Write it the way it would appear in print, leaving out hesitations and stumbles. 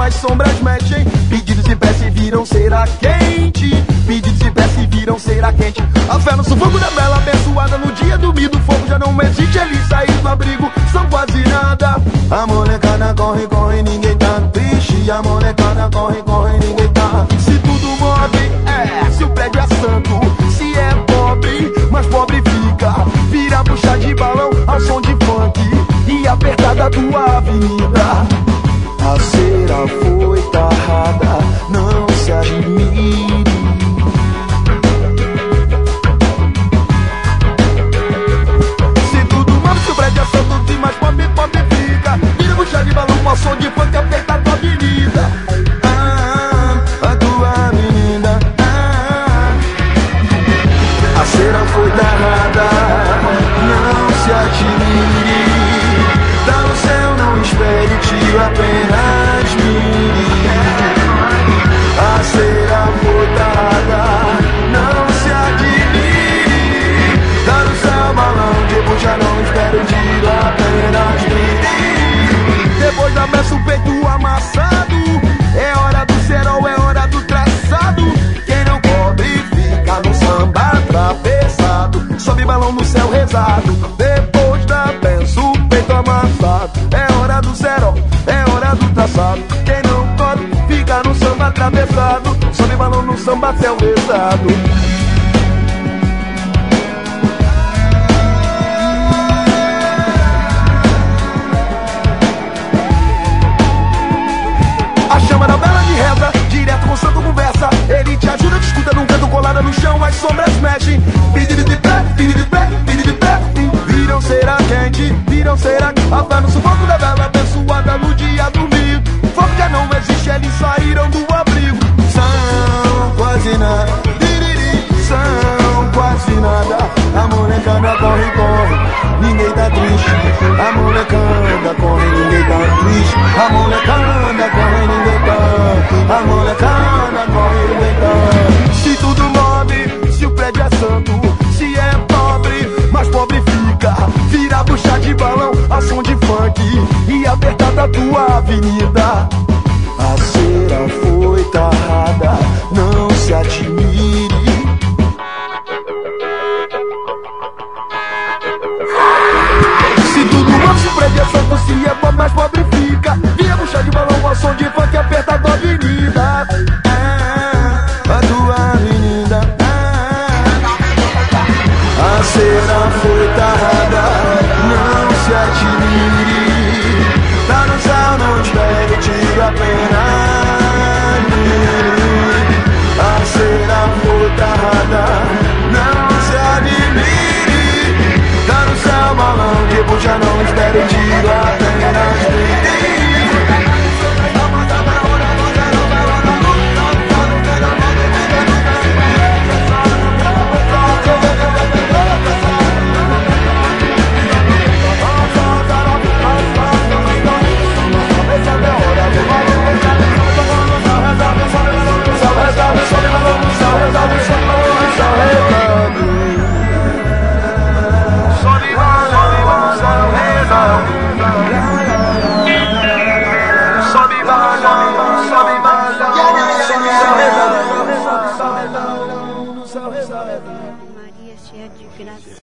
as sombras mexem. Pedidos e prece viram cera quente. Pedidos e prece viram cera quente. A fé no sufoco da vela abençoada. No dia dormido o fogo já não existe. Eles saíram do abrigo, são quase nada. A molecada corre, corre, ninguém tá triste. A molecada corre, corre, ninguém tá. Se tudo move, se o prédio é santo. Se é pobre, mas pobre fica. Vira bucha de balão ao som de funk e apertada tua avenida. A cera foi tarrada, não se admire. Se tudo move, se o prédio é santo, se mais pobre, pobre fica. Vira bucha de balão ao som de funk e apertada tua avenida. A tua avenida. A cera foi tarrada, não se admire. Tá no céu, não espere, tiro apenas mire. A cera foi tarrada, não se admire. Tá no céu, balão de bucha, não espere, tiro apenas mire. Depois da messa o peito amassado, é hora do cerol, é hora do traçado. Quem não cobre fica no samba atravessado. Sobe balão no céu rezado. Depois da benção o peito amassado. É hora do cerol, é hora do traçado. Quem não cobre fica no samba atravessado. Sobe balão no samba céu rezado. A chama da vela de reza, direto com o santo conversa. Ele te ajuda, te escuta num canto colada no chão. As sombras mexem. Pedido de pé, pedido de pé, pedido de pé. Viram cera quente, viram cera. A fé no sufoco da vela abençoada no dia domingo. Fogo já não existe, eles saíram do abrigo. São quase nada, são quase nada. A molecada corre, corre, ninguém tá triste. A molecada corre, ninguém tá triste. A molecada corre, ninguém tá. A molecada corre, ninguém tá. Se tudo move, se o prédio é santo. Se é pobre, mas pobre fica. Vira bucha de balão a som de funk e apertada tua avenida. A cera foi tarrada, não se admire. Se tudo move, se o prédio é santo. Se é pobre, mas pobre fica. Vira bucha de balão a som de funk e apertada tua avenida. A tua avenida. A cera foi tarrada, não se admire. Tá no céu, não espere, tiro apenas mire. A cera foi tarrada, não se admire. Tá no céu, balão de bucha, não espere, tiro apenas mire. Maria cheia de graça.